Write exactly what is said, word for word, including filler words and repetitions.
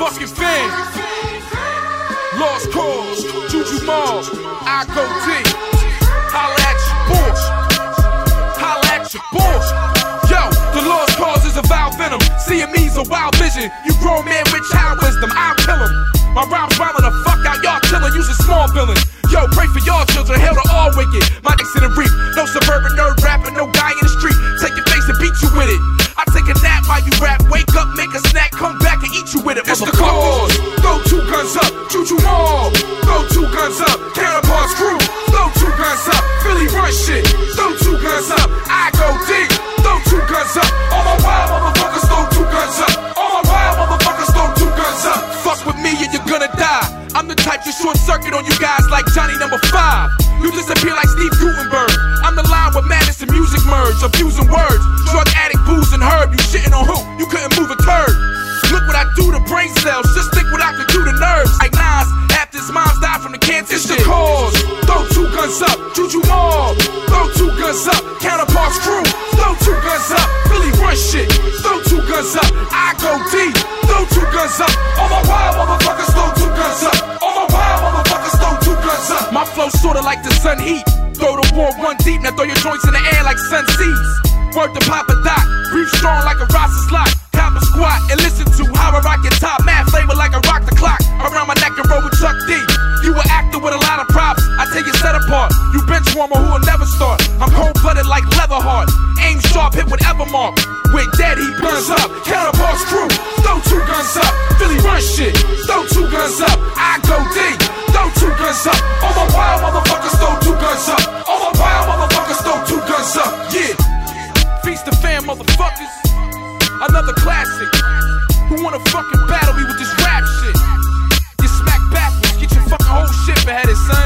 fucking fan. Lost Cause, Juju Mob, I Go D. Holla at your boy. Holla at your boy. Yo, the Lost Cause is a vile venom. C M E's a wild vision. You grown man with child wisdom, I'll kill him. My rhymes wildin' the fuck out, y'all killin', use a small villain. Yo, pray for y'all children, hell to all wicked. My Dixon and Reef, no suburban nerd rapping, no guy in the street. Take your face and beat you with it. I take a nap while you rap, wake up, make a snack, come back and eat you with it. It's the cause. Throw two guns up, Juju Mob. Throw two guns up, Counterparts crew. Throw two guns up, Philly run shit. Throw two guns up, I Go D. Throw two guns up, all my wild motherfuckers throw two guns up. All my wild motherfuckers throw two guns up. Fuck with me and you're gonna die. I'm the type to short circuit on you guys like Johnny number five. You disappear like Steve Gutenberg. I'm the line where madness and music merge, abusing words. Drug addict, booze and herb. You shitting on who? You couldn't move a turd. Look what I do to brain cells. Just think what I could do to nerves. Like Nas, half his moms died from the cancer. It's shit. The cause. Throw two guns up, Juju Mob. Throw two guns up, Counterparts crew. Throw two guns up, Philly run shit. Throw two guns up, I Go D. Throw two guns up, all my wild motherfuckers throw two guns up. All my wild motherfuckers throw two guns up. My flow sorta like the sun heat. Throw the war one deep, now throw your joints in the air like sun seas. Word to Papa Dot, breathe strong like a Ross's lock. Cop a squat and listen to how I rock your top. Mad flavor like I rock the clock. Around my neck and roll with Chuck D. You an actor with a lot of props, I take your set apart. You bench warmer who will never start. I'm cold-blooded like Leatherheart. Aim sharp, hit with Evermark. With dead, he burns up. Counterparts crew, throw two guns up. Philly run shit, throw two guns up. I Go D, throw two guns up. All my wild motherfuckers throw two guns up. All my wild motherfuckers throw two guns up. Yeah. Feast the fam, motherfuckers. Another classic. Who wanna fucking battle me with this rap shit? You smack backwards, get your fucking whole shit beheaded, son.